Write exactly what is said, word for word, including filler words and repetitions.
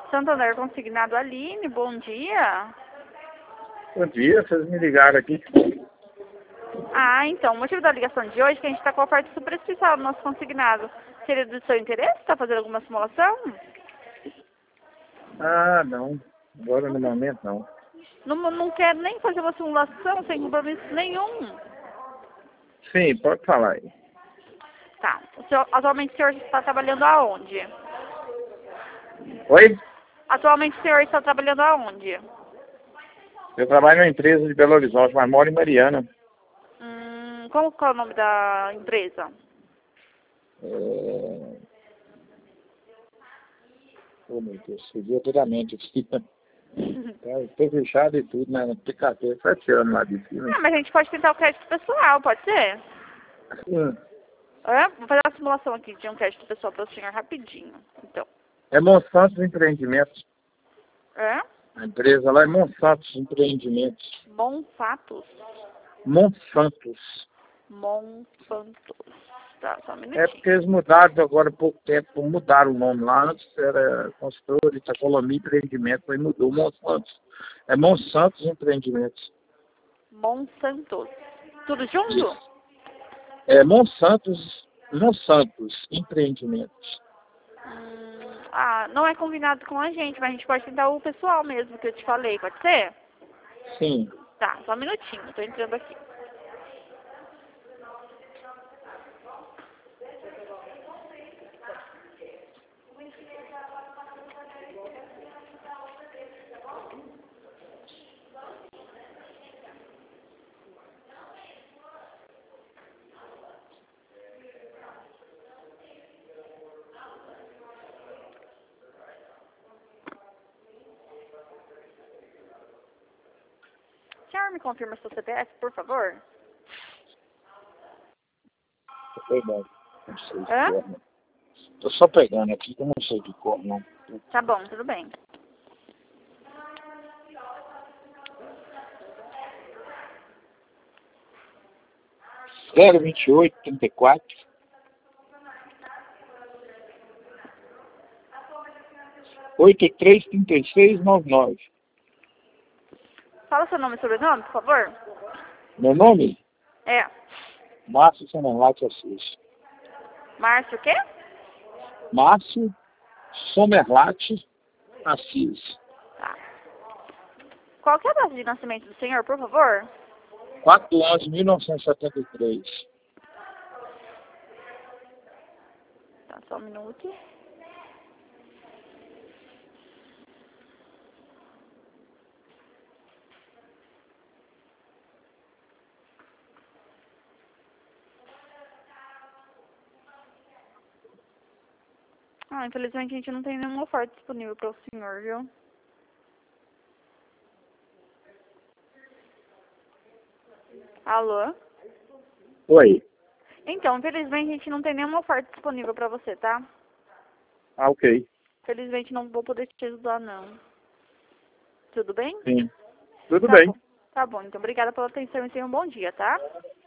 Santander Consignado Aline, bom dia. Bom dia, vocês me ligaram aqui. Ah, então, o motivo da ligação de hoje é que a gente está com a oferta super especial do nosso consignado. Seria do seu interesse? Está fazendo alguma simulação? Ah, não. Agora no momento não. Não, não quer nem fazer uma simulação sem compromisso nenhum. Sim, pode falar aí. Tá. O senhor, atualmente o senhor está trabalhando aonde? Oi? Atualmente o senhor está trabalhando aonde? Eu trabalho numa empresa de Belo Horizonte, mas moro em Mariana. Hum, como que é o nome da empresa? É... Oh, meu Deus, subiu toda a mente aqui. Tá, tô fechado e tudo, né? Tem carteira sete anos lá de cima. Ah, mas a gente pode tentar o crédito pessoal, pode ser? Hum. É? Vou fazer uma simulação aqui de um crédito pessoal para o senhor rapidinho. Então, É Monsanto Empreendimentos. é? A empresa lá é Monsanto Empreendimentos. Monsatos? Monsantos. Monsantos. Tá, só um É minutinho. porque eles mudaram agora há pouco tempo, mudaram o nome lá. Antes era Consultor Itacolomi Empreendimento, aí mudou Monsantos. É Monsantos Empreendimentos. Monsantos. Tudo junto? Isso. É Monsantos, Monsantos Empreendimentos. Hum, ah, não é combinado com a gente, mas a gente pode tentar o pessoal mesmo que eu te falei, pode ser? Sim. Tá, só um minutinho, eu tô entrando aqui. O senhor me confirma seu C P F, por favor? Tô pegando. Não sei de Hã? cor, não. Tô só pegando aqui, que eu não sei de cor, não. Tá bom, tudo bem. zero vinte e oito, trinta e quatro. oitenta e três, trinta e seis, noventa e nove. Fala seu nome e sobrenome, por favor. Meu nome? É. Márcio Somerlate Assis. Márcio o quê? Márcio Somerlate Assis. Tá. Qual que é a data de nascimento do senhor, por favor? quatro de onze de mil novecentos e setenta e três. Tá, só um minuto. Ah, infelizmente a gente não tem nenhuma oferta disponível para o senhor, viu? Alô? Oi. Então, infelizmente a gente não tem nenhuma oferta disponível para você, tá? Ah, ok. Infelizmente não vou poder te ajudar, não. Tudo bem? Sim. Tudo Tá bem. bom. Tá bom, então obrigada pela atenção e tenha um bom dia, tá?